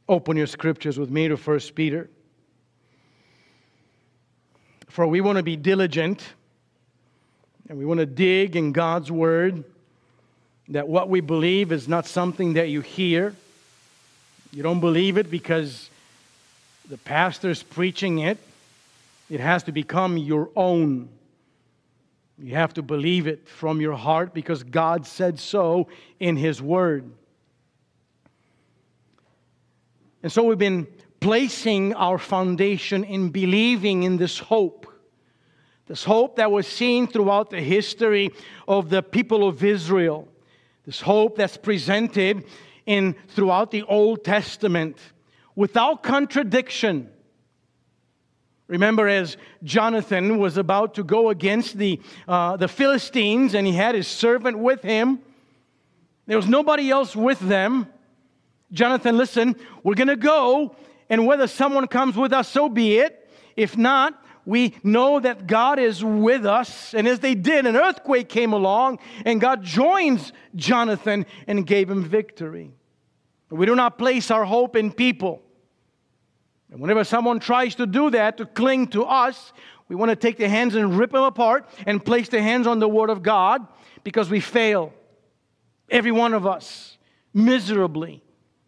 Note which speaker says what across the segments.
Speaker 1: Open your scriptures with me to 1 Peter. For we want to be diligent and we want to dig in God's Word, that what we believe is not something that you hear. You don't believe it because the pastor's preaching it. It has to become your own. You have to believe it from your heart because God said so in His Word. And so we've been placing our foundation in believing in this hope. This hope that was seen throughout the history of the people of Israel. This hope that's presented throughout the Old Testament without contradiction. Remember, as Jonathan was about to go against the Philistines and he had his servant with him, there was nobody else with them. Jonathan, listen, we're going to go, and whether someone comes with us, so be it. If not, we know that God is with us. And as they did, an earthquake came along, and God joins Jonathan and gave him victory. We do not place our hope in people. And whenever someone tries to do that, to cling to us, we want to take their hands and rip them apart and place their hands on the Word of God because we fail. Every one of us, miserably.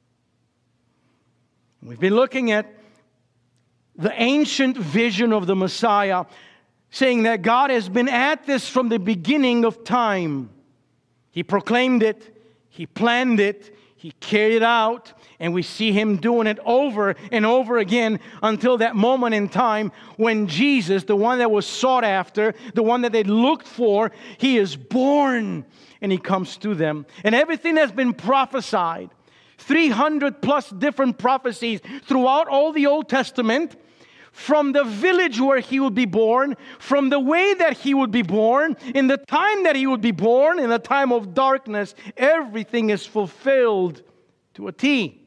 Speaker 1: We've been looking at the ancient vision of the Messiah, saying that God has been at this from the beginning of time. He proclaimed it, He planned it, He carried it out, and we see Him doing it over and over again until that moment in time when Jesus, the one that was sought after, the one that they looked for, He is born and He comes to them. And everything that's been prophesied, 300 plus different prophecies throughout all the Old Testament, from the village where He would be born, from the way that He would be born, in the time that He would be born, in the time of darkness, everything is fulfilled to a T.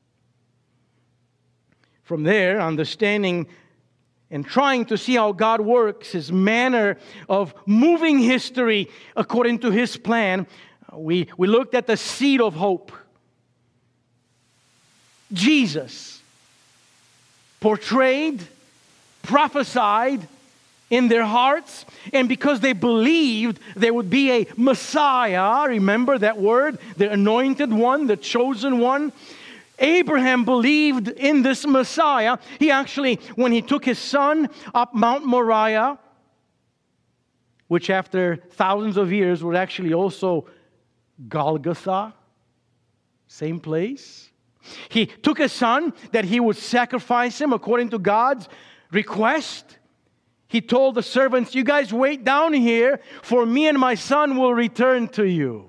Speaker 1: From there, understanding and trying to see how God works, His manner of moving history according to His plan, we looked at the seed of hope. Jesus, portrayed, prophesied in their hearts, and because they believed there would be a Messiah, remember that word, the anointed one, the chosen one. Abraham believed in this Messiah. He actually, when he took his son up Mount Moriah, which after thousands of years were actually also Golgotha, same place. He took his son that he would sacrifice him according to God's request. He told the servants, you guys wait down here, for me and my son will return to you.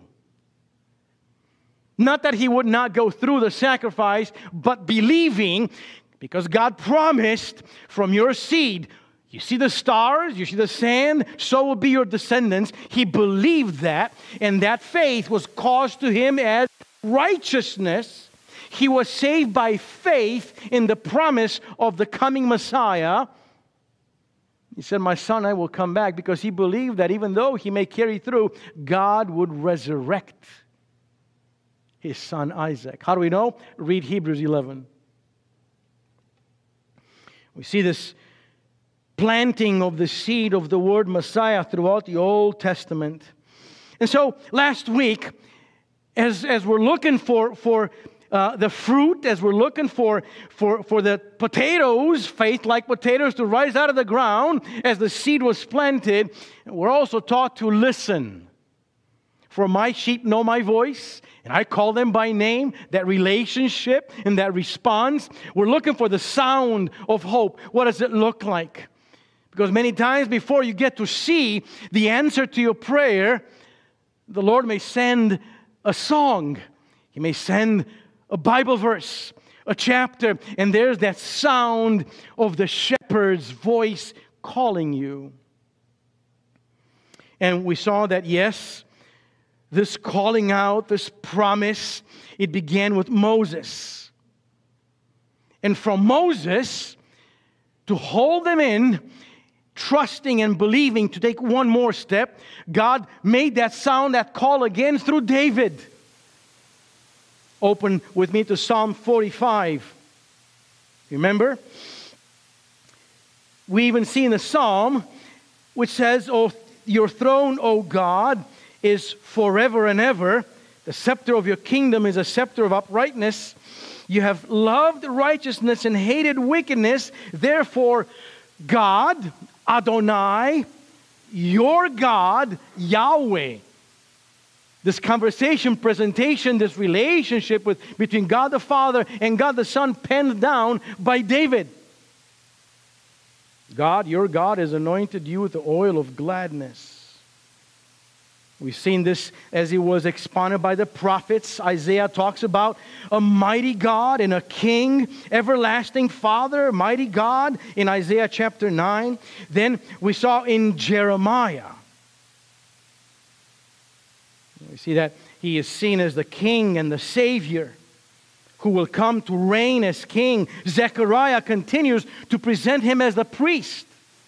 Speaker 1: Not that he would not go through the sacrifice, but believing, because God promised from your seed, you see the stars, you see the sand, so will be your descendants. He believed that, and that faith was caused to him as righteousness. He was saved by faith in the promise of the coming Messiah. He said, my son, I will come back, because he believed that even though he may carry through, God would resurrect his son Isaac. How do we know? Read Hebrews 11. We see this planting of the seed of the word Messiah throughout the Old Testament. And so last week, as we're looking for the fruit, as we're looking for the potatoes, faith-like potatoes, to rise out of the ground as the seed was planted, we're also taught to listen. For my sheep know my voice, and I call them by name. That relationship and that response. We're looking for the sound of hope. What does it look like? Because many times before you get to see the answer to your prayer, the Lord may send a song. He may send a Bible verse, a chapter, and there's that sound of the shepherd's voice calling you. And we saw that, yes, this calling out, this promise, it began with Moses. And from Moses, to hold them in, trusting and believing, to take one more step, God made that sound, that call again through David. Open with me to Psalm 45. Remember? We even see in the Psalm which says, "Oh, your throne, O God, is forever and ever. The scepter of your kingdom is a scepter of uprightness. You have loved righteousness and hated wickedness. Therefore, God, Adonai, your God, Yahweh." This conversation, presentation, this relationship between God the Father and God the Son penned down by David. God, your God, has anointed you with the oil of gladness. We've seen this as it was expounded by the prophets. Isaiah talks about a mighty God and a king, everlasting Father, mighty God in Isaiah chapter 9. Then we saw in Jeremiah, we see that he is seen as the king and the Savior who will come to reign as king. Zechariah continues to present him as the priest.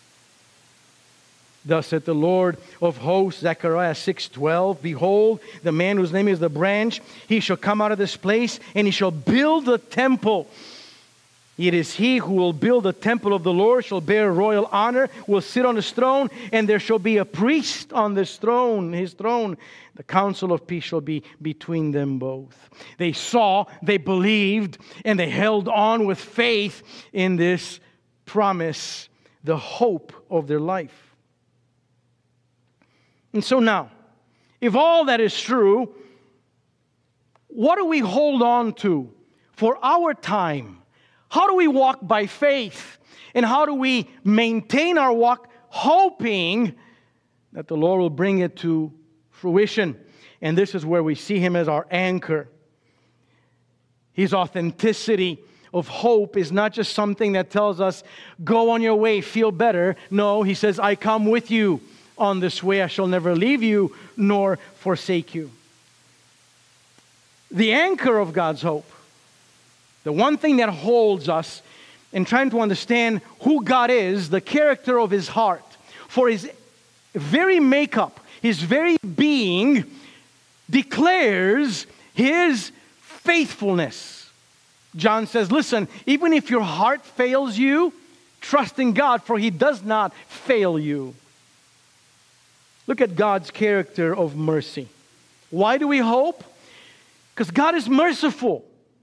Speaker 1: Thus saith the Lord of hosts, Zechariah 6:12, "Behold, the man whose name is the branch, he shall come out of this place, and he shall build the temple. It is he who will build the temple of the Lord, shall bear royal honor, will sit on his throne, and there shall be a priest on this throne, his throne. The counsel of peace shall be between them both." They saw, they believed, and they held on with faith in this promise, the hope of their life. And so now, if all that is true, what do we hold on to for our time? How do we walk by faith? And how do we maintain our walk hoping that the Lord will bring it to fruition? And this is where we see Him as our anchor. His authenticity of hope is not just something that tells us, go on your way, feel better. No, He says, I come with you on this way. I shall never leave you nor forsake you. The anchor of God's hope, the one thing that holds us in trying to understand who God is, the character of His heart, for His very makeup, His very being declares His faithfulness. John says, listen, even if your heart fails you, trust in God, for He does not fail you. Look at God's character of mercy. Why do we hope? Because God is merciful.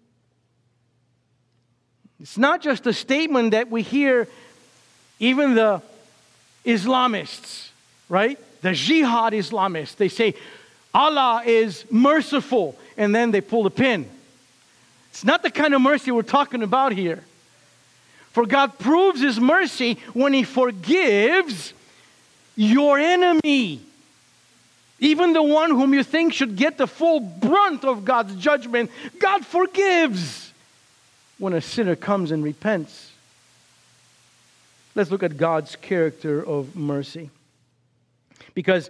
Speaker 1: It's not just a statement that we hear even the Islamists, right? The jihad Islamists. They say, Allah is merciful, and then they pull the pin. It's not the kind of mercy we're talking about here. For God proves His mercy when He forgives your enemy. Even the one whom you think should get the full brunt of God's judgment, God forgives when a sinner comes and repents. Let's look at God's character of mercy. Because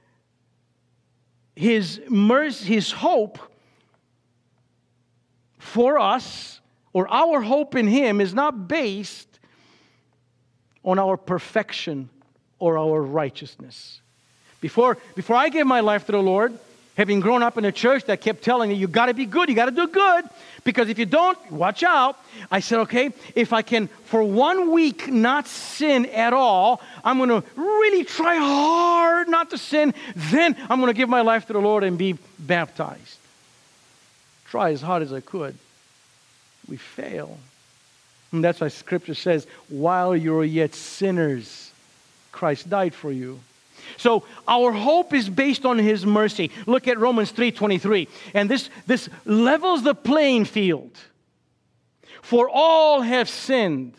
Speaker 1: His mercy, His hope for us, or our hope in Him, is not based on our perfection or our righteousness. Before I gave my life to the Lord, having grown up in a church that kept telling me, you got to be good, you got to do good, because if you don't, watch out. I said, okay, if I can for 1 week not sin at all, I'm going to really try hard not to sin, then I'm going to give my life to the Lord and be baptized. Try as hard as I could. We fail. And that's why Scripture says, while you were yet sinners, Christ died for you. So our hope is based on His mercy. Look at Romans 3:23. And this levels the playing field. For all have sinned.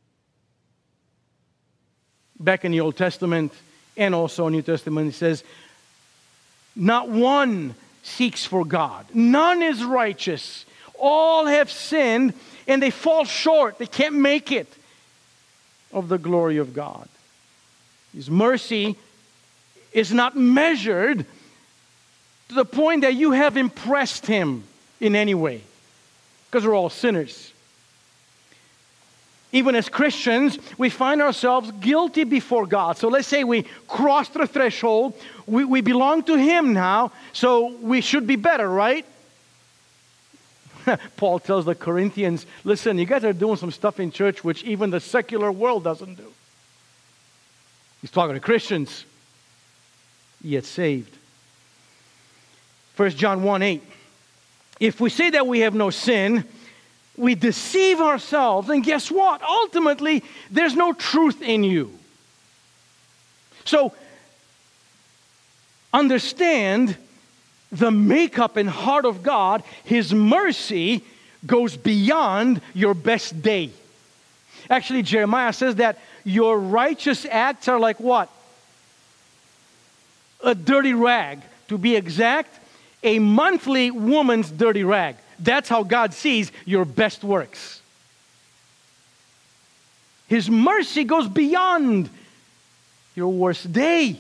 Speaker 1: Back in the Old Testament and also New Testament, it says, not one seeks for God. None is righteous. All have sinned and they fall short. They can't make it of the glory of God. His mercy is not measured to the point that you have impressed Him in any way, because we're all sinners. Even as Christians, we find ourselves guilty before God. So let's say we crossed the threshold. We belong to Him now, so we should be better, right? Paul tells the Corinthians, listen, you guys are doing some stuff in church which even the secular world doesn't do. He's talking to Christians, yet saved. 1 John 1:8. If we say that we have no sin, we deceive ourselves. And guess what? Ultimately, there's no truth in you. So, understand the makeup and heart of God. His mercy goes beyond your best day. Actually, Jeremiah says that your righteous acts are like what? A dirty rag. To be exact, a monthly woman's dirty rag. That's how God sees your best works. His mercy goes beyond your worst day.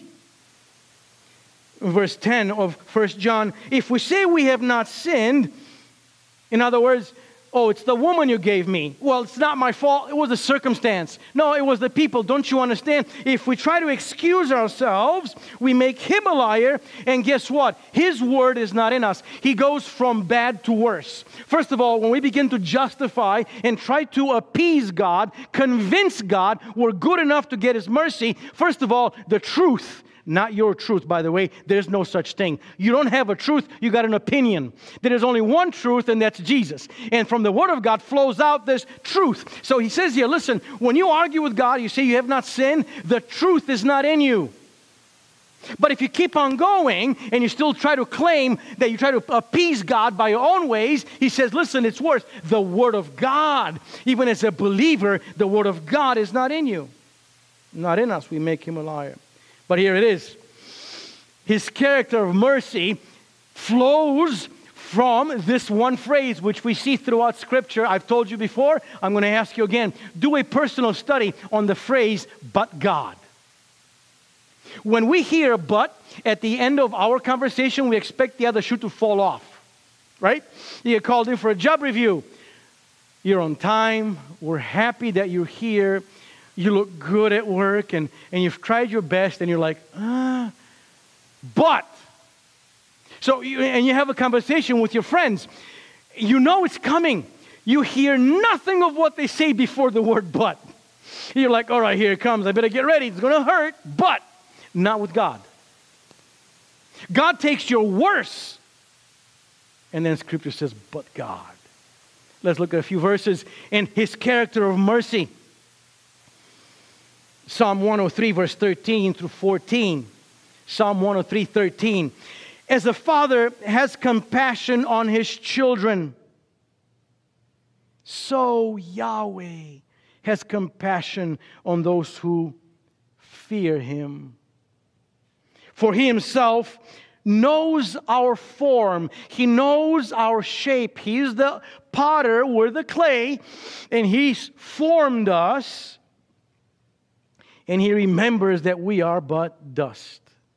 Speaker 1: Verse 10 of 1 John, if we say we have not sinned, in other words, oh, it's the woman you gave me. Well, it's not my fault. It was a circumstance. No, it was the people. Don't you understand? If we try to excuse ourselves, we make him a liar. And guess what? His word is not in us. He goes from bad to worse. First of all, when we begin to justify and try to appease God, convince God we're good enough to get His mercy, first of all, the truth. Not your truth, by the way. There's no such thing. You don't have a truth. You got an opinion. There is only one truth, and that's Jesus. And from the Word of God flows out this truth. So he says here, listen, when you argue with God, you say you have not sinned, the truth is not in you. But if you keep on going and you still try to claim that you try to appease God by your own ways, he says, listen, it's worse. The Word of God, even as a believer, the Word of God is not in you. Not in us. We make him a liar. But here it is. His character of mercy flows from this one phrase, which we see throughout Scripture. I've told you before. I'm going to ask you again. Do a personal study on the phrase, but God. When we hear but at the end of our conversation, we expect the other shoe to fall off. Right? You get called in for a job review. You're on time. We're happy that you're here. You look good at work, and you've tried your best, and you're like, but. So, you have a conversation with your friends. You know it's coming. You hear nothing of what they say before the word but. You're like, all right, here it comes. I better get ready. It's going to hurt, but not with God. God takes your worst, and then Scripture says, but God. Let's look at a few verses in His character of mercy. Psalm 103, verse 13 through 14. Psalm 103, 13. As a father has compassion on his children, so Yahweh has compassion on those who fear Him. For He Himself knows our form. He knows our shape. He's the potter, we're the clay, and He's formed us. And He remembers that we are but dust.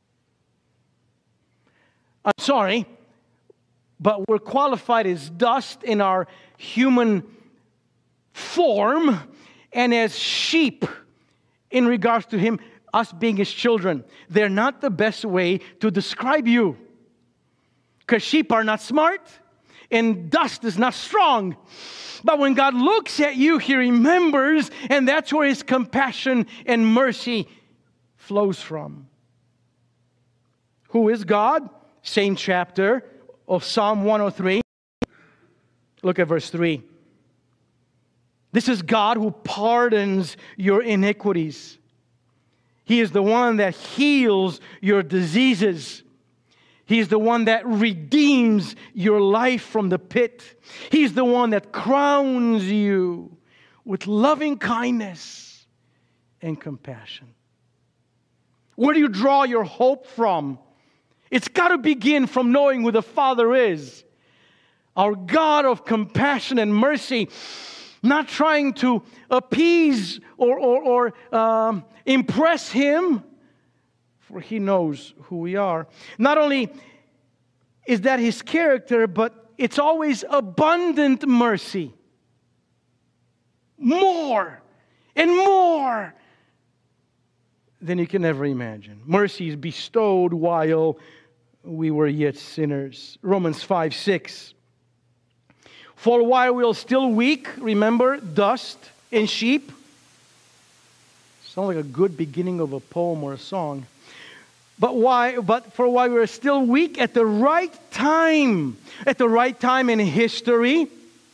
Speaker 1: I'm sorry, but we're qualified as dust in our human form and as sheep in regards to Him, us being His children. They're not the best way to describe you. Because sheep are not smart and dust is not strong. But when God looks at you, He remembers, and that's where His compassion and mercy flows from. Who is God? Same chapter of Psalm 103. Look at verse 3. This is God who pardons your iniquities. He is the one that heals your diseases. He's the one that redeems your life from the pit. He's the one that crowns you with loving kindness and compassion. Where do you draw your hope from? It's got to begin from knowing who the Father is. Our God of compassion and mercy, not trying to appease or impress Him, for He knows who we are. Not only is that His character, but it's always abundant mercy. More and more than you can ever imagine. Mercy is bestowed while we were yet sinners. Romans 5:6. For while we are still weak, remember, dust and sheep. Sounds like a good beginning of a poem or a song. But for while we are still weak, at the right time in history.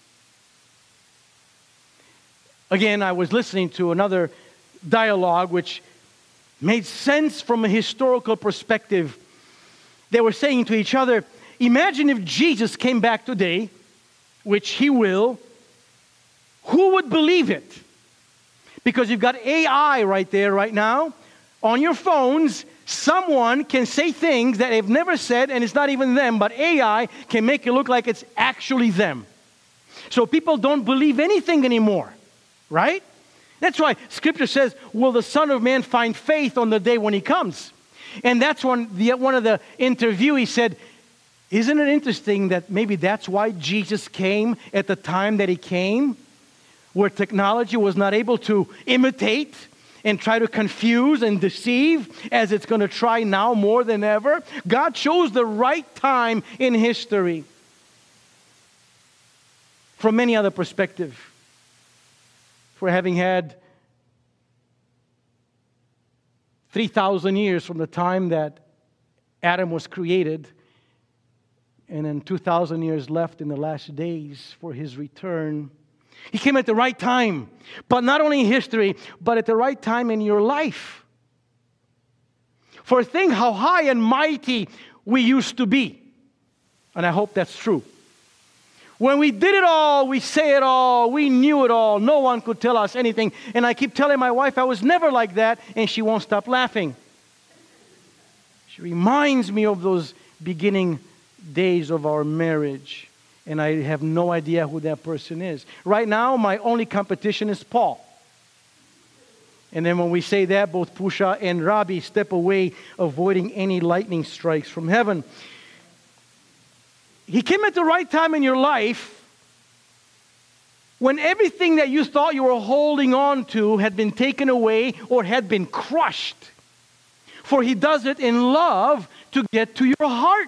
Speaker 1: Again, I was listening to another dialogue which made sense from a historical perspective. They were saying to each other, imagine if Jesus came back today, which He will, who would believe it? Because you've got AI right there right now. On your phones, someone can say things that they've never said, and it's not even them, but AI can make it look like it's actually them. So people don't believe anything anymore, right? That's why Scripture says, will the Son of Man find faith on the day when He comes? And that's when one of the interviewees said, isn't it interesting that maybe that's why Jesus came at the time that He came, where technology was not able to imitate and try to confuse and deceive as it's going to try now more than ever? God chose the right time in history. From many other perspectives, for having had 3,000 years from the time that Adam was created, and then 2,000 years left in the last days for His return. He came at the right time, but not only in history, but at the right time in your life. For think how high and mighty we used to be. And I hope that's true. When we did it all, we say it all, we knew it all, no one could tell us anything. And I keep telling my wife I was never like that, and she won't stop laughing. She reminds me of those beginning days of our marriage. And I have no idea who that person is. Right now, my only competition is Paul. And then when we say that, both Pusha and Robbie step away, avoiding any lightning strikes from heaven. He came at the right time in your life when everything that you thought you were holding on to had been taken away or had been crushed. For He does it in love to get to your heart.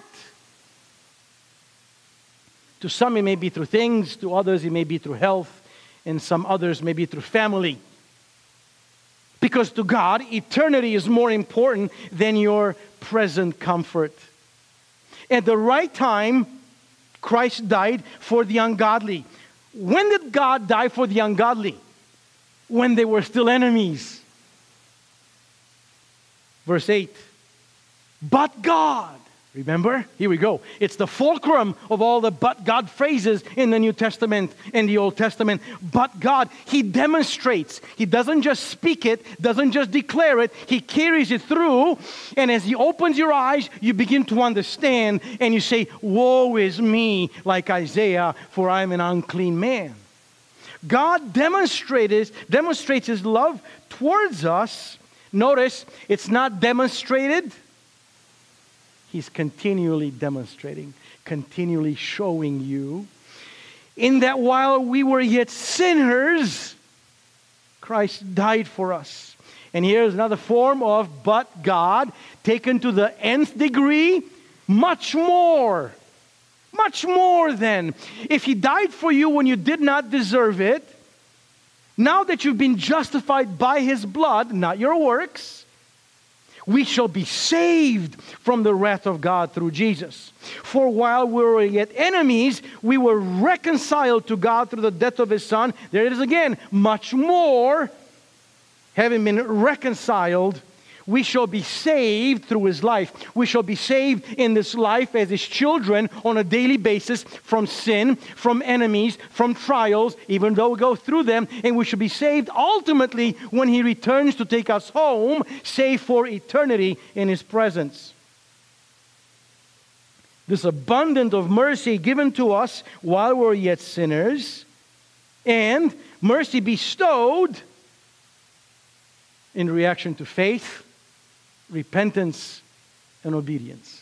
Speaker 1: To some, it may be through things. To others, it may be through health. And some others may be through family. Because to God, eternity is more important than your present comfort. At the right time, Christ died for the ungodly. When did God die for the ungodly? When they were still enemies. Verse 8. But God. Remember? Here we go. It's the fulcrum of all the but God phrases in the New Testament and the Old Testament. But God, He demonstrates. He doesn't just speak it, doesn't just declare it. He carries it through. And as He opens your eyes, you begin to understand. And you say, woe is me, like Isaiah, for I am an unclean man. God demonstrates His love towards us. Notice, it's not demonstrated. He's continually demonstrating, continually showing you. In that while we were yet sinners, Christ died for us. And here's another form of but God, taken to the nth degree, much more than. If He died for you when you did not deserve it, now that you've been justified by His blood, not your works, we shall be saved from the wrath of God through Jesus. For while we were yet enemies, we were reconciled to God through the death of His Son. There it is again, much more, having been reconciled, we shall be saved through His life. We shall be saved in this life as His children on a daily basis from sin, from enemies, from trials, even though we go through them. And we shall be saved ultimately when He returns to take us home, saved for eternity in His presence. This abundance of mercy given to us while we're yet sinners, and mercy bestowed in reaction to faith, repentance, and obedience.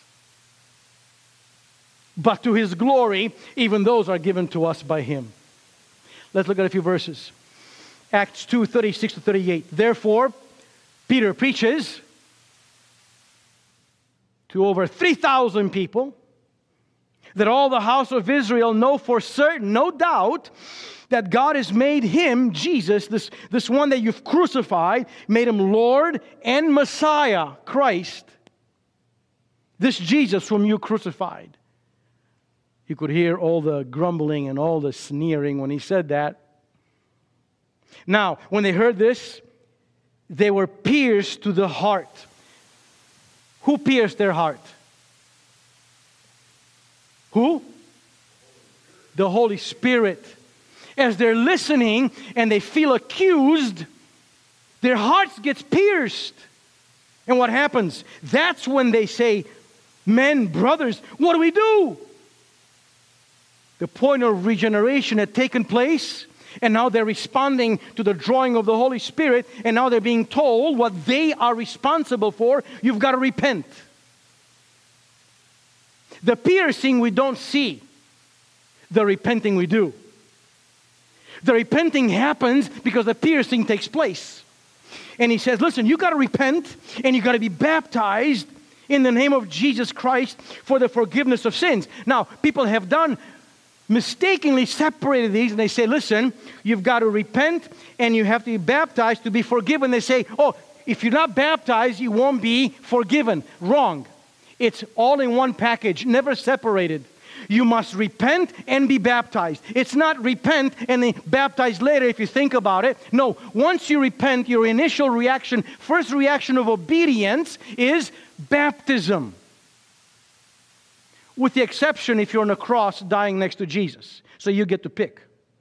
Speaker 1: But to His glory, even those are given to us by Him. Let's look at a few verses. Acts 2, 36 to 38. Therefore, Peter preaches to over 3,000 people that all the house of Israel know for certain, no doubt, that God has made him, Jesus, this one that you've crucified, made him Lord and Messiah, Christ. This Jesus whom you crucified. You could hear all the grumbling and all the sneering when he said that. Now, when they heard this, they were pierced to the heart. Who pierced their heart? Who? The Holy Spirit. As they're listening and they feel accused, their hearts get pierced. And what happens? That's when they say, men, brothers, what do we do? The point of regeneration had taken place, and now they're responding to the drawing of the Holy Spirit, and now they're being told what they are responsible for. You've got to repent. The piercing we don't see. The repenting we do. The repenting happens because the piercing takes place. And he says, listen, you got to repent and you got to be baptized in the name of Jesus Christ for the forgiveness of sins. Now, people have mistakenly separated these, and they say, listen, you've got to repent and you have to be baptized to be forgiven. They say, oh, if you're not baptized, you won't be forgiven. Wrong. It's all in one package, never separated. You must repent and be baptized. It's not repent and then baptize later if you think about it. No, once you repent, your initial reaction, first reaction of obedience is baptism. With the exception if you're on a cross dying next to Jesus. So you get to pick.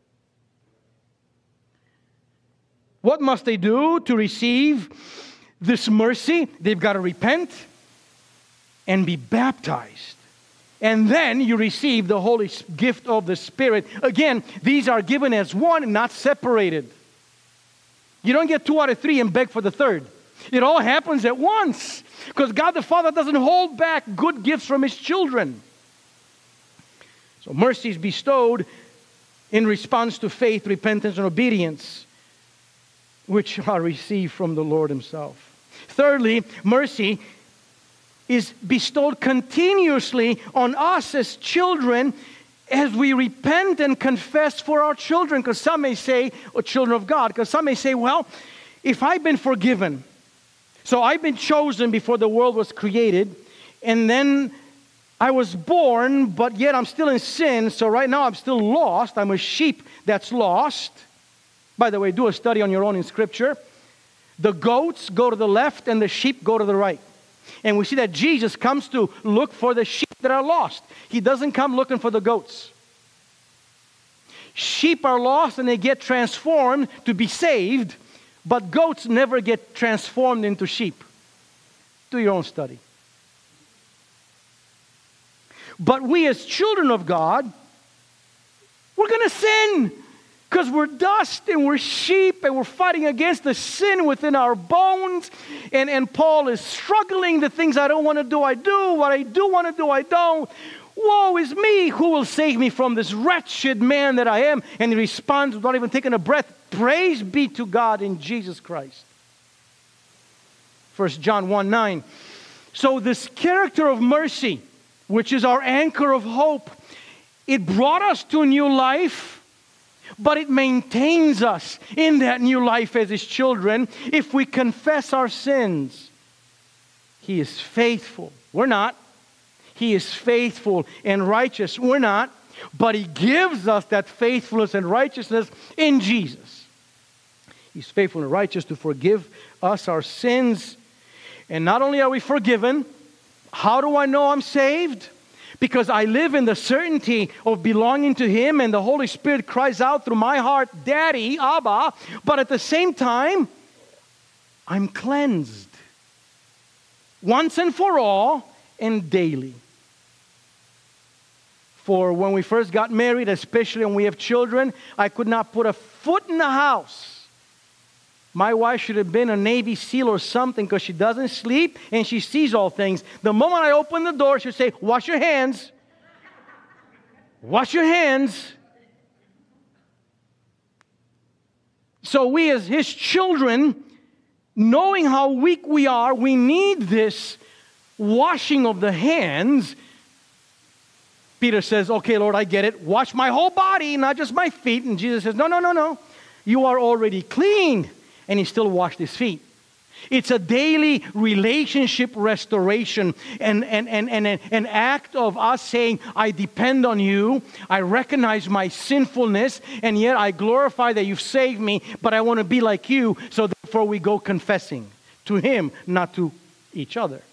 Speaker 1: What must they do to receive this mercy? They've got to repent and be baptized. And then you receive the holy gift of the Spirit. Again, these are given as one, not separated. You don't get 2 out of 3 and beg for the third. It all happens at once. Because God the Father doesn't hold back good gifts from His children. So mercy is bestowed in response to faith, repentance, and obedience, which are received from the Lord Himself. Thirdly, mercy is bestowed continuously on us as children as we repent and confess for our children. Because some may say, or children of God, because some may say, well, if I've been forgiven, so I've been chosen before the world was created, and then I was born, but yet I'm still in sin, so right now I'm still lost. I'm a sheep that's lost. By the way, do a study on your own in Scripture. The goats go to the left and the sheep go to the right. And we see that Jesus comes to look for the sheep that are lost. He doesn't come looking for the goats. Sheep are lost and they get transformed to be saved, but goats never get transformed into sheep. Do your own study. But we as children of God, we're going to sin. Because we're dust and we're sheep and we're fighting against the sin within our bones. And Paul is struggling. The things I don't want to do, I do. What I do want to do, I don't. Woe is me. Who will save me from this wretched man that I am? And he responds without even taking a breath. Praise be to God in Jesus Christ. 1 John 1:9. So this character of mercy, which is our anchor of hope, it brought us to a new life. But it maintains us in that new life as His children if we confess our sins. He is faithful. We're not. He is faithful and righteous. We're not. But He gives us that faithfulness and righteousness in Jesus. He's faithful and righteous to forgive us our sins. And not only are we forgiven, how do I know I'm saved? Because I live in the certainty of belonging to Him, and the Holy Spirit cries out through my heart, Daddy, Abba. But at the same time, I'm cleansed. Once and for all, and daily. For when we first got married, especially when we have children, I could not put a foot in the house. My wife should have been a Navy SEAL or something because she doesn't sleep and she sees all things. The moment I open the door, she'll say, wash your hands. Wash your hands. So we as His children, knowing how weak we are, we need this washing of the hands Peter says, okay, Lord, I get it. Wash my whole body, not just my feet. And Jesus says, no, no, no, no. You are already clean. And he still washed his feet. It's a daily relationship restoration and an act of us saying, I depend on you. I recognize my sinfulness, and yet I glorify that you've saved me, but I want to be like you. So therefore we go confessing to him, not to each other.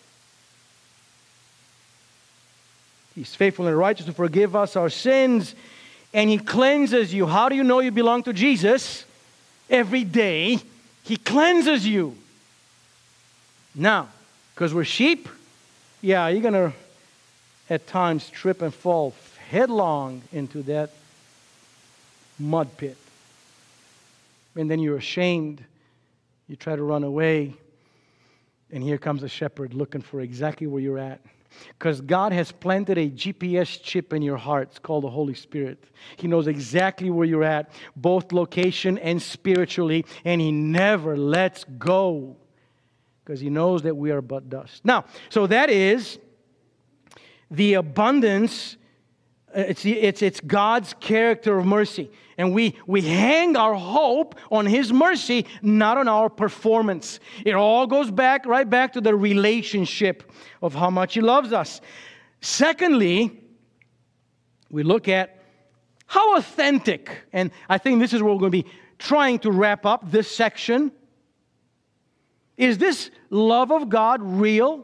Speaker 1: He's faithful and righteous to forgive us our sins, and he cleanses you. How do you know you belong to Jesus? Every day, he cleanses you. Now, because we're sheep, yeah, you're going to at times trip and fall headlong into that mud pit. And then you're ashamed. You try to run away. And here comes a shepherd looking for exactly where you're at. Because God has planted a GPS chip in your heart. It's called the Holy Spirit. He knows exactly where you're at, both location and spiritually. And he never lets go. Because he knows that we are but dust. Now, so that is the abundance. It's God's character of mercy. And we hang our hope on his mercy, not on our performance. It all goes back, right back to the relationship of how much he loves us. Secondly, we look at how authentic, and I think this is where we're going to be trying to wrap up this section. Is this love of God real?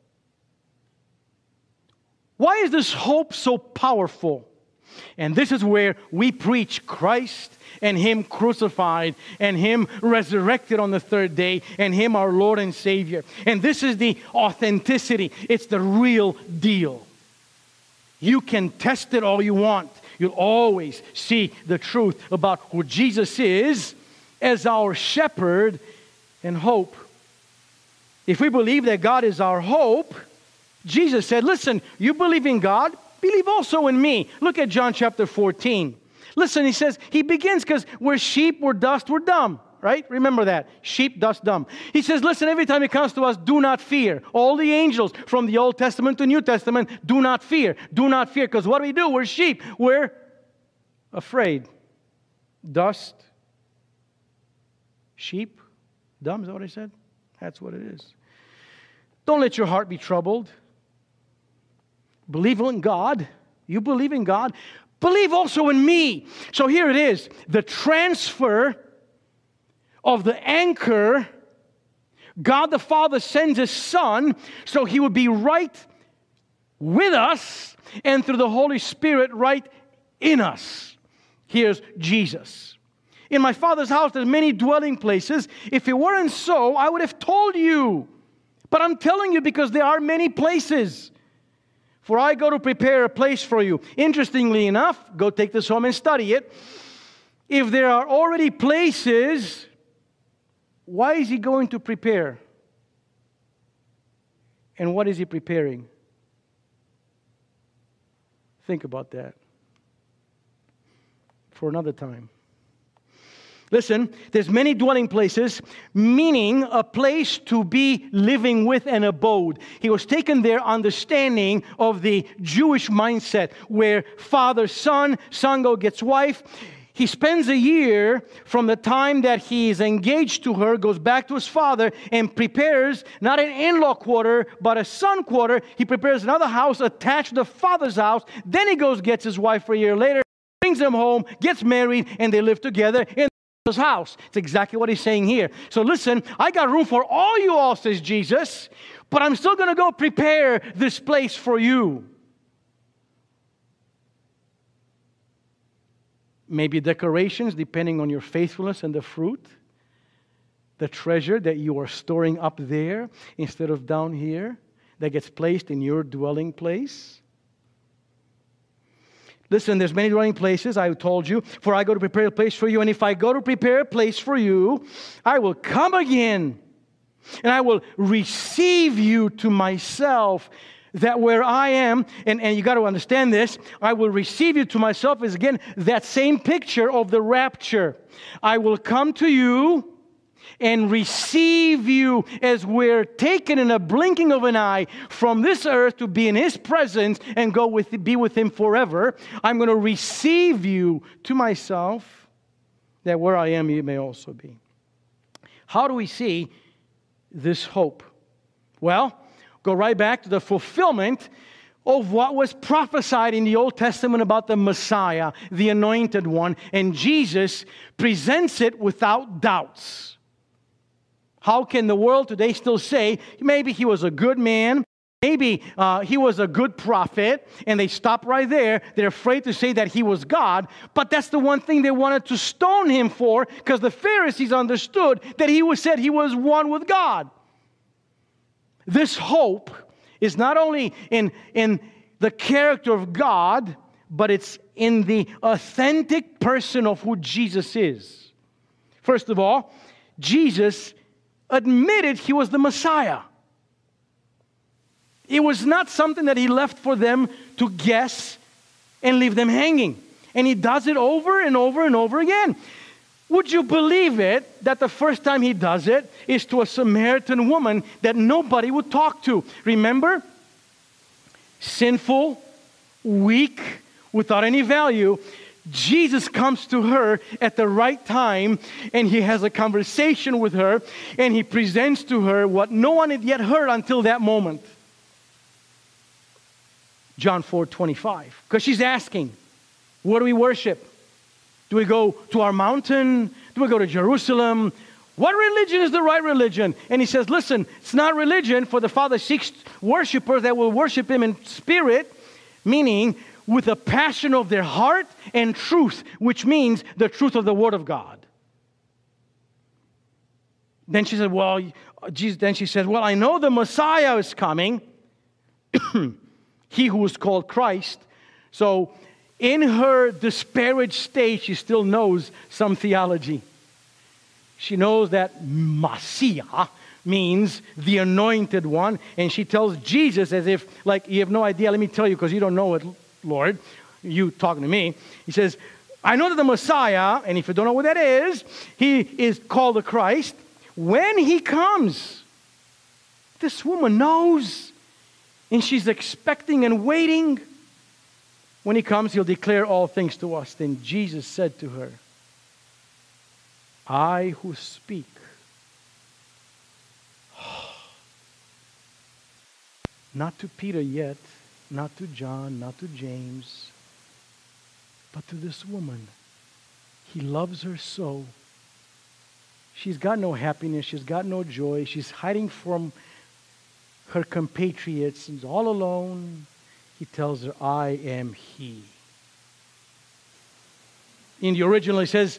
Speaker 1: Why is this hope so powerful? And this is where we preach Christ and him crucified and him resurrected on the third day and him our Lord and Savior. And this is the authenticity. It's the real deal. You can test it all you want. You'll always see the truth about who Jesus is as our shepherd and hope. If we believe that God is our hope, Jesus said, listen, you believe in God, believe also in me. Look at John chapter 14. Listen, he says, he begins because we're sheep, we're dust, we're dumb, right? Remember that. Sheep, dust, dumb. He says, listen, every time he comes to us, do not fear. All the angels from the Old Testament to New Testament, do not fear. Do not fear. Because what do? We're sheep. We're afraid. Dust, sheep, dumb, is that what I said? That's what it is. Don't let your heart be troubled. Believe in God. You believe in God. Believe also in me. So here it is. The transfer of the anchor. God the Father sends his Son so he would be right with us and through the Holy Spirit right in us. Here's Jesus. In my Father's house there's many dwelling places. If it weren't so, I would have told you. But I'm telling you because there are many places. For I go to prepare a place for you. Interestingly enough, go take this home and study it. If there are already places, why is he going to prepare? And what is he preparing? Think about that for another time. Listen, there's many dwelling places, meaning a place to be living with an abode. He was taken there understanding of the Jewish mindset where father, son gets wife. He spends a year from the time that he is engaged to her, goes back to his father and prepares not an in-law quarter, but a son quarter. He prepares another house attached to the father's house. Then he goes, gets his wife for a year later, brings them home, gets married, and they live together in his house. It's exactly what he's saying here. So listen, I got room for all you all, says Jesus, but I'm still going to go prepare this place for you. Maybe decorations, depending on your faithfulness and the fruit. The treasure that you are storing up there instead of down here that gets placed in your dwelling place. Listen, there's many dwelling places, I told you, for I go to prepare a place for you. And if I go to prepare a place for you, I will come again, and I will receive you to myself, that where I am, and you got to understand this, I will receive you to myself is, again, that same picture of the rapture. I will come to you, and receive you as we're taken in a blinking of an eye from this earth to be in His presence and be with Him forever. I'm going to receive you to myself, that where I am, you may also be. How do we see this hope? Well, go right back to the fulfillment of what was prophesied in the Old Testament about the Messiah, the Anointed One, and Jesus presents it without doubts. How can the world today still say, maybe He was a good man, maybe He was a good prophet, and they stop right there. They're afraid to say that He was God, but that's the one thing they wanted to stone Him for, because the Pharisees understood that He said He was one with God. This hope is not only in the character of God, but it's in the authentic person of who Jesus is. First of all, Jesus admitted He was the Messiah. It was not something that He left for them to guess and leave them hanging. And He does it over and over and over again. Would you believe it that the first time He does it is to a Samaritan woman that nobody would talk to? Remember? Sinful, weak, without any value. Jesus comes to her at the right time, and He has a conversation with her, and He presents to her what no one had yet heard until that moment. John 4:25. Because she's asking, what do we worship? Do we go to our mountain? Do we go to Jerusalem? What religion is the right religion? And He says, listen, it's not religion, for the Father seeks worshipers that will worship Him in spirit, meaning with a passion of their heart, and truth, which means the truth of the Word of God. Then she said, well, I know the Messiah is coming, He who is called Christ. So in her disparaged state, she still knows some theology. She knows that Messiah means the Anointed One. And she tells Jesus as if, like, you have no idea. Let me tell you, because you don't know it, Lord. You talking to me. He says, I know that the Messiah, and if you don't know what that is, He is called the Christ. When He comes, this woman knows. And she's expecting and waiting. When He comes, He'll declare all things to us. Then Jesus said to her, I who speak. Not to Peter yet, not to John, not to James, but to this woman. He loves her so. She's got no happiness. She's got no joy. She's hiding from her compatriots. She's all alone. He tells her, I am He. In the original, it says,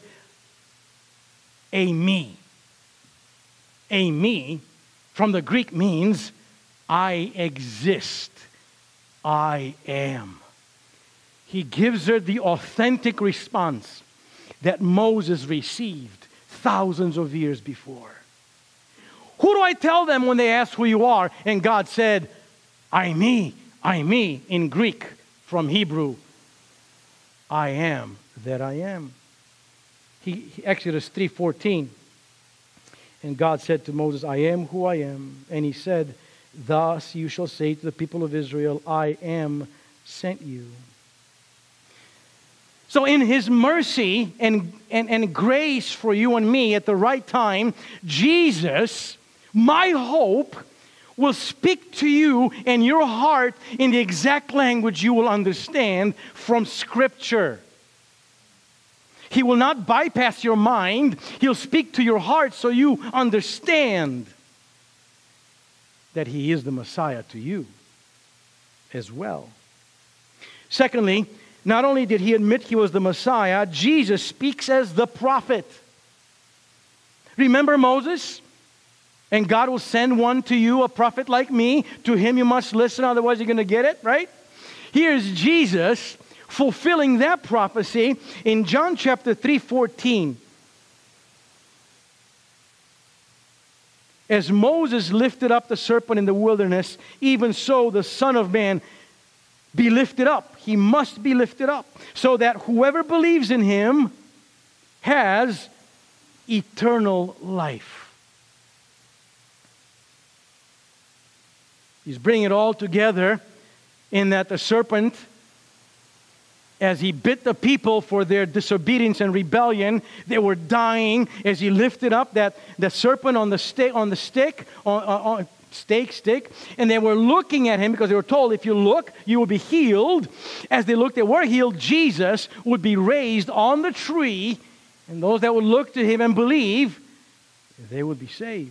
Speaker 1: a me. A me, from the Greek, means I exist. I am. He gives her the authentic response that Moses received thousands of years before. Who do I tell them when they ask who you are? And God said, I me, in Greek, from Hebrew, I am that I am. Exodus 3:14. And God said to Moses, I am who I am. And He said, thus you shall say to the people of Israel, I am sent you. So in His mercy and grace for you and me at the right time, Jesus, my hope, will speak to you and your heart in the exact language you will understand from Scripture. He will not bypass your mind. He'll speak to your heart so you understand that He is the Messiah to you as well. Secondly, not only did He admit He was the Messiah, Jesus speaks as the prophet. Remember Moses? And God will send one to you, a prophet like me. To him you must listen, otherwise you're going to get it, right? Here's Jesus fulfilling that prophecy in John chapter 3:14. As Moses lifted up the serpent in the wilderness, even so the Son of Man be lifted up. He must be lifted up, so that whoever believes in Him has eternal life. He's bringing it all together in that the serpent, as he bit the people for their disobedience and rebellion, they were dying. As he lifted up the serpent on the stick, stick, and they were looking at him because they were told, if you look, you will be healed. As they looked, they were healed. Jesus would be raised on the tree, and those that would look to him and believe, they would be saved.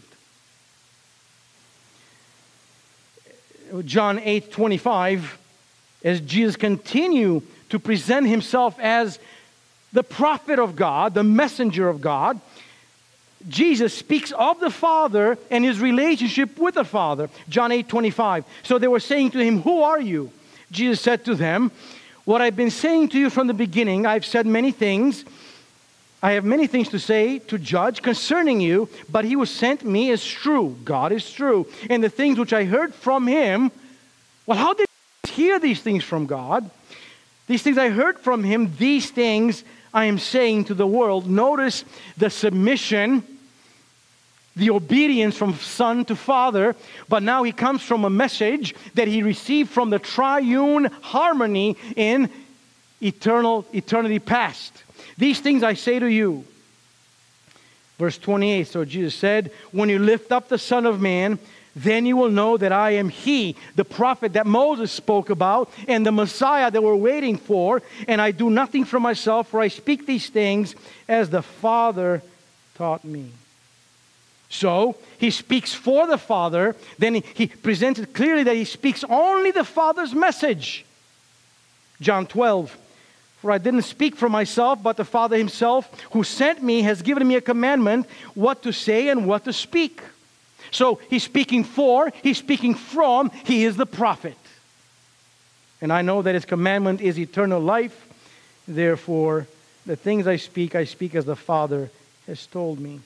Speaker 1: John 8:25, as Jesus continued to present himself as the prophet of God, the messenger of God, Jesus speaks of the Father and his relationship with the Father. John 8:25. So they were saying to him, "Who are you?" Jesus said to them, "What I've been saying to you from the beginning, I've said many things. I have many things to say, to judge concerning you, but he who sent me is true." God is true. "And the things which I heard from him," well, how did I hear these things from God? "These things I heard from him, these things I am saying to the world." Notice the submission, the obedience from Son to Father, but now he comes from a message that he received from the triune harmony in eternity past. "These things I say to you." Verse 28, so Jesus said, "When you lift up the Son of Man, then you will know that I am He," the prophet that Moses spoke about, and the Messiah that we're waiting for. "And I do nothing for myself, for I speak these things as the Father taught me." So, he speaks for the Father. Then he presents it clearly that he speaks only the Father's message. John 12, "For I didn't speak for myself, but the Father himself who sent me has given me a commandment what to say and what to speak." So he's speaking for, he's speaking from, he is the prophet. "And I know that his commandment is eternal life. Therefore, the things I speak as the Father has told me."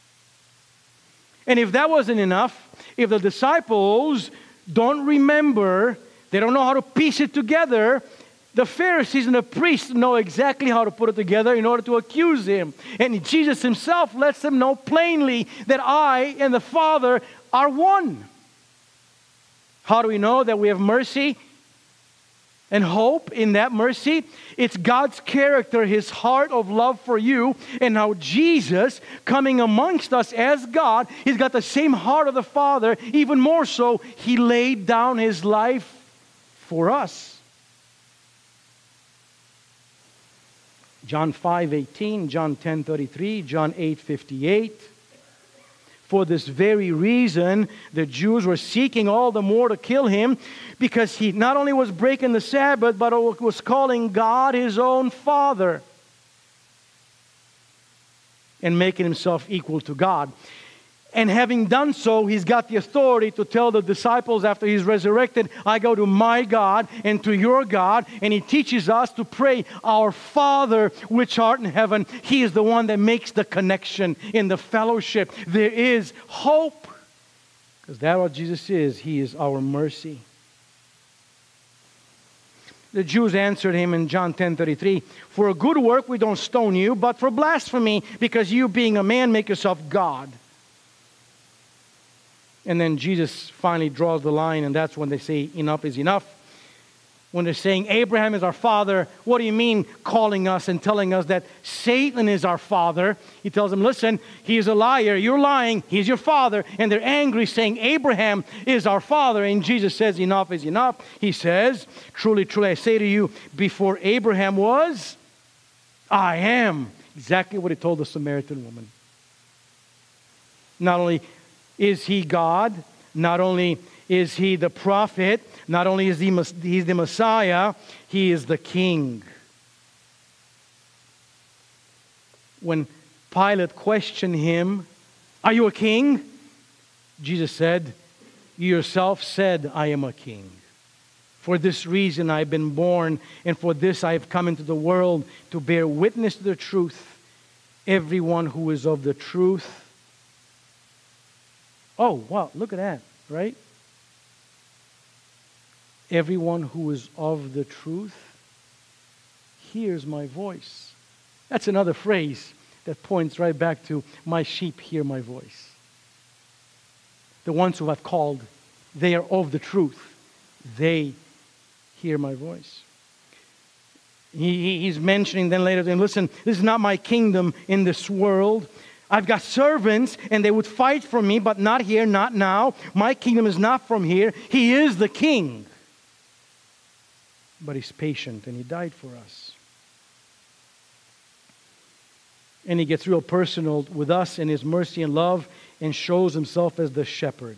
Speaker 1: And if that wasn't enough, if the disciples don't remember, they don't know how to piece it together, the Pharisees and the priests know exactly how to put it together in order to accuse him. And Jesus himself lets them know plainly that I and the Father are one. How do we know that we have mercy and hope in that mercy? It's God's character, his heart of love for you, and how Jesus, coming amongst us as God, he's got the same heart of the Father. Even more so, he laid down his life for us. John 5:18, John 10:33, John 8:58. For this very reason, the Jews were seeking all the more to kill him, because he not only was breaking the Sabbath, but was calling God his own Father and making himself equal to God. And having done so, he's got the authority to tell the disciples after he's resurrected, "I go to my God and to your God." And he teaches us to pray, "Our Father which art in heaven." He is the one that makes the connection in the fellowship. There is hope, because that's what Jesus is. He is our mercy. The Jews answered him in John 10:33, "For a good work we don't stone you, but for blasphemy, because you being a man make yourself God." And then Jesus finally draws the line, and that's when they say enough is enough. When they're saying Abraham is our father, what do you mean calling us and telling us that Satan is our father? He tells them, listen, he is a liar, you're lying, he's your father. And they're angry, saying Abraham is our father. And Jesus says enough is enough. He says, "Truly, truly, I say to you, before Abraham was, I am." Exactly what he told the Samaritan woman. Not only is he God, not only is he the prophet, not only is he's the Messiah, he is the King. When Pilate questioned him, "Are you a king?" Jesus said, "You yourself said I am a king. For this reason I have been born, and for this I have come into the world, to bear witness to the truth. Everyone who is of the truth..." Oh, wow, look at that, right? "Everyone who is of the truth hears my voice." That's another phrase that points right back to my sheep hear my voice. The ones who I've called, they are of the truth. They hear my voice. He's mentioning then later to him, listen, this is not my kingdom in this world. I've got servants and they would fight for me, but not here, not now. My kingdom is not from here. He is the king. But he's patient and he died for us. And he gets real personal with us in his mercy and love and shows himself as the shepherd.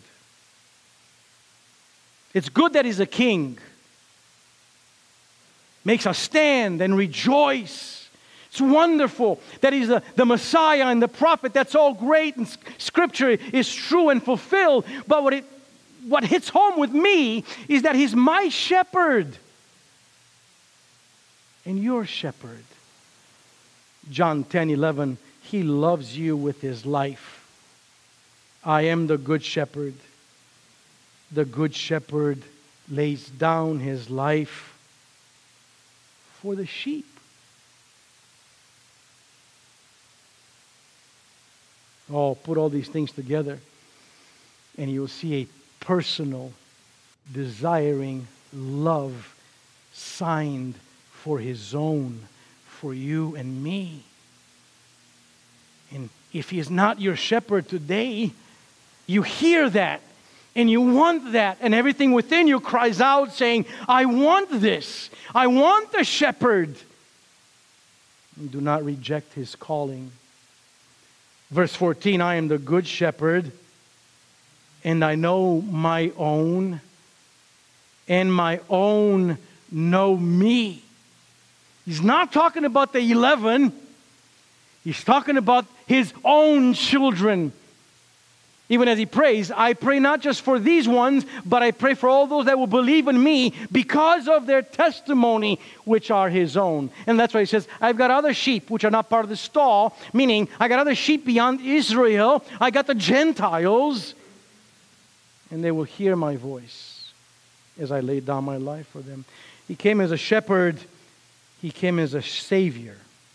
Speaker 1: It's good that he's a king. Makes us stand and rejoice. It's wonderful that he's the Messiah and the prophet. That's all great, and Scripture is true and fulfilled. But what hits home with me is that he's my shepherd and your shepherd. John 10:11, he loves you with his life. I am the good shepherd. The good shepherd lays down his life for the sheep. Oh, put all these things together and you'll see a personal, desiring love signed for his own, for you and me. And if he is not your shepherd today, you hear that and you want that, and everything within you cries out saying, I want this. I want the shepherd. And do not reject his calling. Verse 14, I am the good shepherd, and I know my own, and my own know me. He's not talking about the 11. He's talking about his own children. Even as he prays, I pray not just for these ones, but I pray for all those that will believe in me because of their testimony, which are his own. And that's why he says, I've got other sheep which are not part of the stall, meaning I got other sheep beyond Israel. I got the Gentiles, and they will hear my voice as I lay down my life for them. He came as a shepherd. He came as a Savior.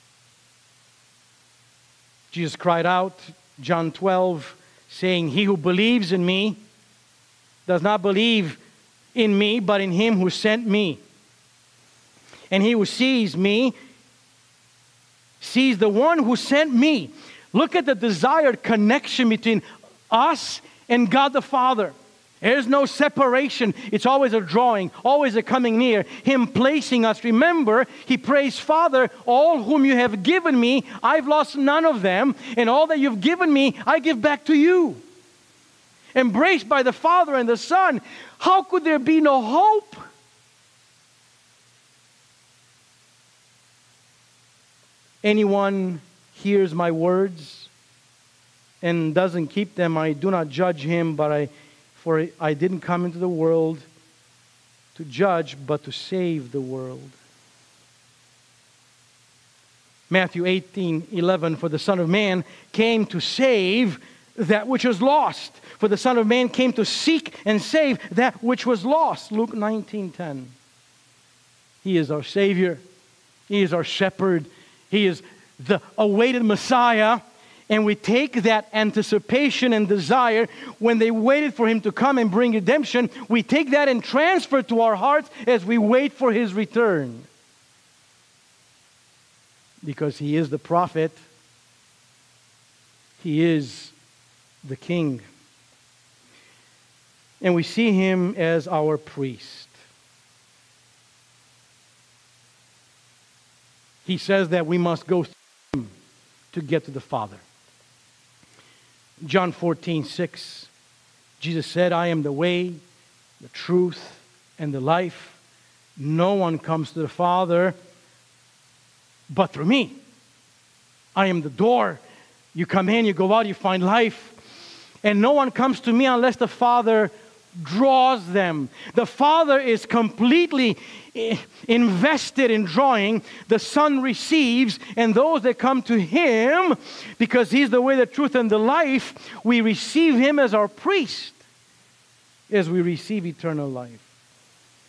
Speaker 1: Jesus cried out, John 12, saying, he who believes in me does not believe in me, but in him who sent me. And he who sees me sees the one who sent me. Look at the desired connection between us and God the Father. There's no separation. It's always a drawing, always a coming near. Him placing us. Remember, he prays, Father, all whom you have given me, I've lost none of them. And all that you've given me, I give back to you. Embraced by the Father and the Son. How could there be no hope? Anyone hears my words and doesn't keep them, I do not judge him, for I didn't come into the world to judge, but to save the world. Matthew 18:11, for the Son of Man came to save that which was lost. For the Son of Man came to seek and save that which was lost. Luke 19:10. He is our Savior. He is our shepherd. He is the awaited Messiah. And we take that anticipation and desire when they waited for him to come and bring redemption. We take that and transfer it to our hearts as we wait for his return. Because he is the prophet. He is the king. And we see him as our priest. He says that we must go through him to get to the Father. John 14:6, Jesus said, I am the way, the truth, and the life. No one comes to the Father but through me. I am the door. You come in, you go out, you find life. And no one comes to me unless the Father draws them. The Father is completely invested in drawing. The Son receives, and those that come to him, because he's the way, the truth, and the life, we receive him as our priest as we receive eternal life.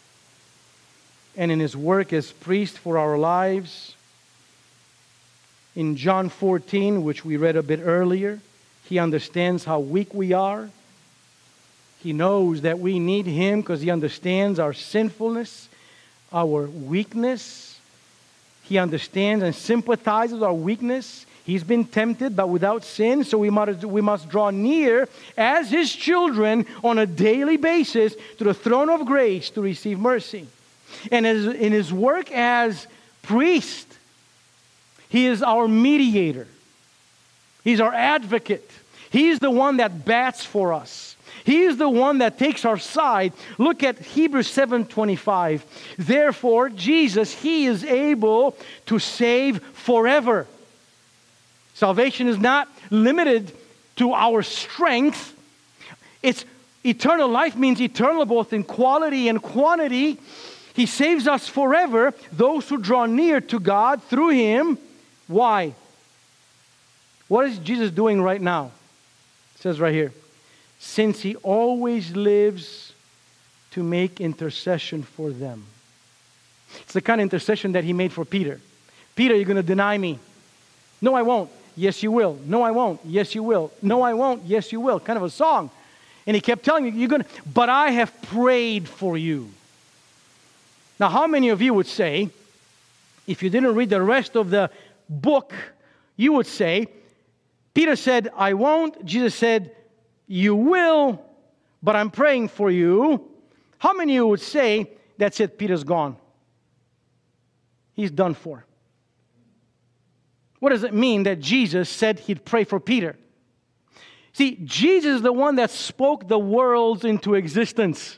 Speaker 1: And in his work as priest for our lives, In John 14, which we read a bit earlier, He understands how weak we are. He knows that we need Him because He understands our sinfulness, our weakness. He understands and sympathizes with our weakness. He's been tempted, but without sin, so we must draw near as His children on a daily basis to the throne of grace to receive mercy. And in His work as priest, He is our mediator. He's our advocate. He's the one that bats for us. He is the one that takes our side. Look at Hebrews 7:25. Therefore, Jesus, He is able to save forever. Salvation is not limited to our strength. It's eternal life means eternal both in quality and quantity. He saves us forever, those who draw near to God through Him. Why? What is Jesus doing right now? It says right here, since He always lives to make intercession for them. It's the kind of intercession that He made for Peter. Peter, you're going to deny me. No, I won't. Yes, you will. No, I won't. Yes, you will. No, I won't. Yes, you will. Kind of a song. And He kept telling you, you're going to, but I have prayed for you. Now, how many of you would say, if you didn't read the rest of the book, you would say, Peter said, I won't. Jesus said, you will, but I'm praying for you. How many of you would say, that's it, Peter's gone? He's done for. What does it mean that Jesus said He'd pray for Peter? See, Jesus is the one that spoke the worlds into existence.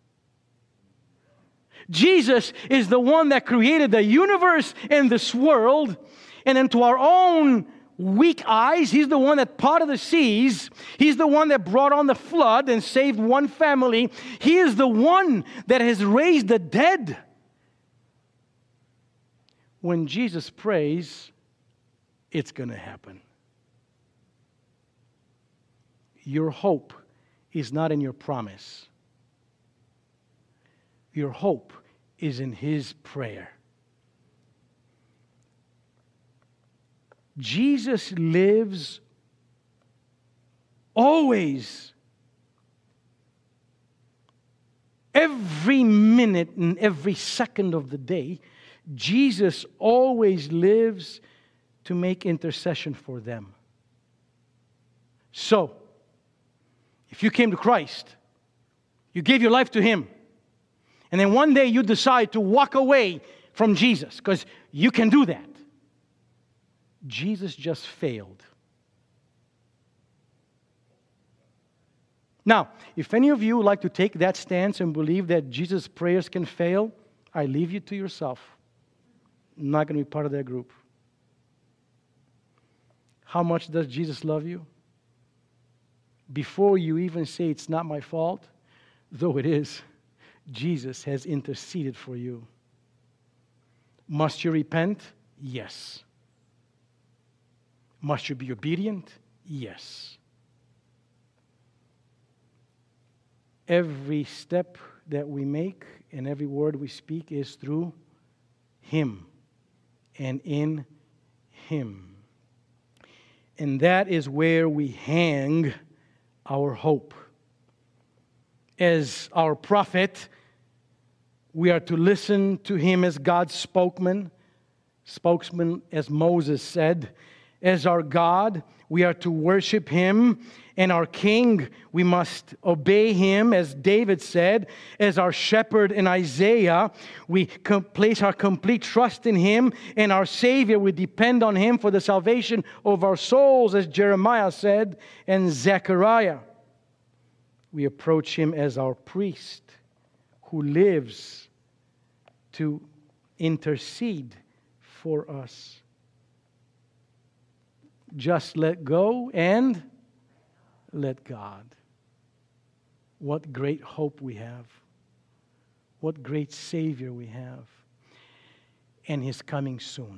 Speaker 1: Jesus is the one that created the universe and this world, and then to our own weak eyes, He's the one that parted the seas. He's the one that brought on the flood and saved one family. He is the one that has raised the dead. When Jesus prays, it's going to happen. Your hope is not in your promise. Your hope is in His prayer. Jesus lives always, every minute and every second of the day. Jesus always lives to make intercession for them. So, if you came to Christ, you gave your life to Him, and then one day you decide to walk away from Jesus, because you can do that. Jesus just failed. Now, if any of you would like to take that stance and believe that Jesus' prayers can fail, I leave you to yourself. I'm not going to be part of that group. How much does Jesus love you? Before you even say it's not my fault, though it is, Jesus has interceded for you. Must you repent? Yes. Must you be obedient? Yes. Every step that we make and every word we speak is through Him and in Him. And that is where we hang our hope. As our prophet, we are to listen to Him as God's spokesman, as Moses said. As our God, we are to worship Him. And our King, we must obey Him, as David said. As our shepherd in Isaiah, we place our complete trust in Him. And our Savior, we depend on Him for the salvation of our souls, as Jeremiah said, and Zechariah. We approach Him as our priest, who lives to intercede for us. Just let go and let God. What great hope we have. What great Savior we have. And His coming soon.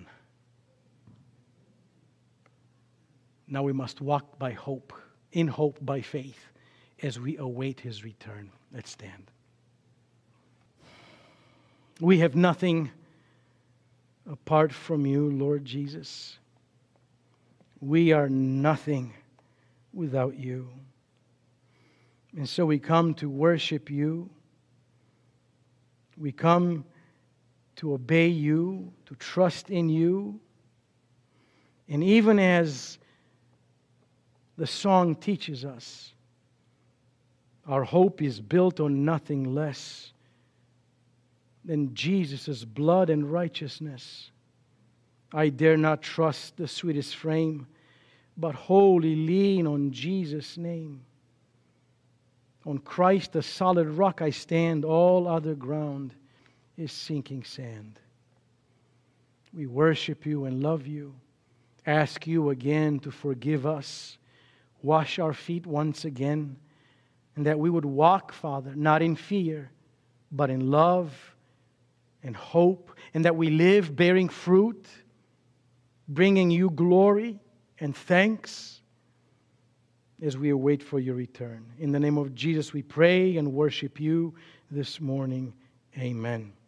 Speaker 1: Now we must walk by hope, in hope by faith, as we await His return. Let's stand. We have nothing apart from You, Lord Jesus. We are nothing without you. And so we come to worship you. We come to obey you, to trust in you. And even as the song teaches us, our hope is built on nothing less than Jesus' blood and righteousness. I dare not trust the sweetest frame, but wholly lean on Jesus' name. On Christ, the solid rock, I stand. All other ground is sinking sand. We worship you and love you. Ask you again to forgive us. Wash our feet once again. And that we would walk, Father, not in fear, but in love and hope. And that we live bearing fruit, bringing you glory and thanks as we await for your return. In the name of Jesus we pray and worship you this morning. Amen.